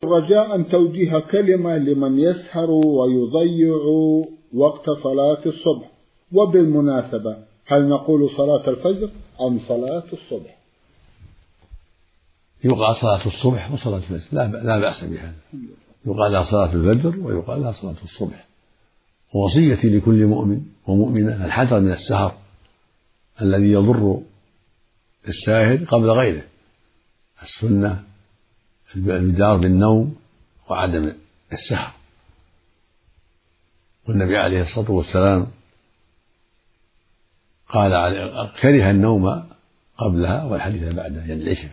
رجاء أن توجيه كلمة لمن يسهر ويضيع وقت صلاة الصبح. وبالمناسبة هل نقول صلاة الفجر أم صلاة الصبح؟ يقال صلاة الصبح وصلاة الفجر، لا بأس بهذا، يقال لها صلاة الفجر ويقال لها صلاة الصبح. ووصيتي لكل مؤمن ومؤمنة الحذر من السهر الذي يضر الساهر قبل غيره. السنة البدار بالنوم وعدم السهر. والنبي عليه الصلاة والسلام قال كره النوم قبلها والحديث بعدها، يعني العشاء،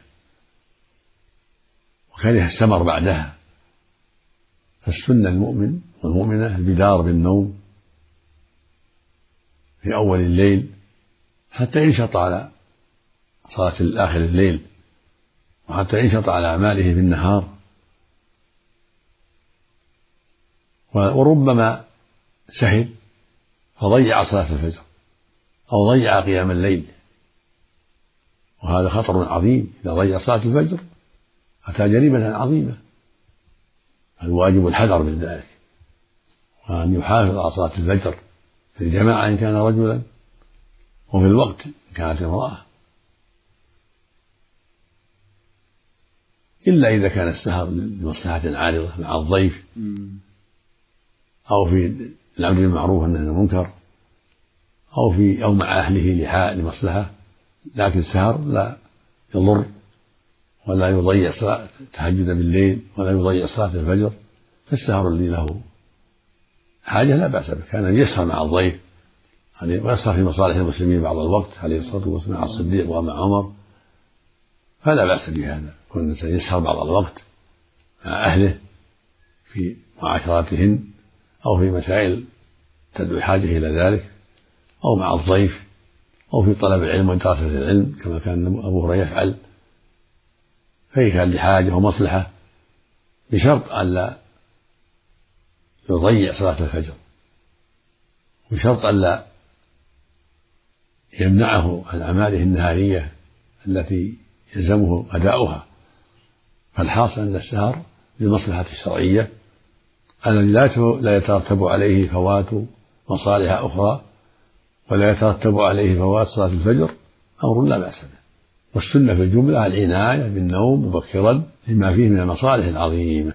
وكره السمر بعدها. فالسنة المؤمن والمؤمنة البدار بالنوم في أول الليل حتى ينشط على صلاة آخر الليل، وحتى ينشط على أعماله في النهار. وربما سهل فضيع صلاة الفجر أو ضيع قيام الليل، وهذا خطر عظيم. إذا ضيع صلاة الفجر أتى جريمة عظيمة. الواجب الحذر من ذلك، وأن يحافظ على صلاة الفجر في الجماعة إن كان رجلا، وفي الوقت إن كانت امرأة، إلا إذا كان السهر لمصلحة عارضة مع الضيف أو في الأمر بالمعروف والنهي عن المنكر أو مع أهله لمصلحة. لكن السهر لا يضر ولا يضيع صلاة التهجد بالليل ولا يضيع صلاة الفجر. فالسهر الذي له حاجة لا بأس به، كان يسهر مع الضيف ويسهر في مصالح المسلمين بعض الوقت عليه الصلاة والسلام مع الصديق ومع عمر، فلا بأس بهذا. كل إنسان يسهر بعض الوقت مع أهله في معاشراتهن أو في مسائل تدعو الحاجة إلى ذلك، أو مع الضيف، أو في طلب العلم ودراسة العلم كما كان أبو هريرة يفعل، فإن كان لحاجة ومصلحة، بشرط ألا يضيع صلاة الفجر، بشرط ألا يمنعه عن أعماله النهارية التي يلزمه أداؤها. فالحاصل أن السهر للمصلحة الشرعية الذي لا يترتب عليه فوات مصالح أخرى ولا يترتب عليه فوات صلاة الفجر، أمر لا بأس به. والسنة في الجملة العناية بالنوم مبكرا لما فيه من المصالح العظيمة.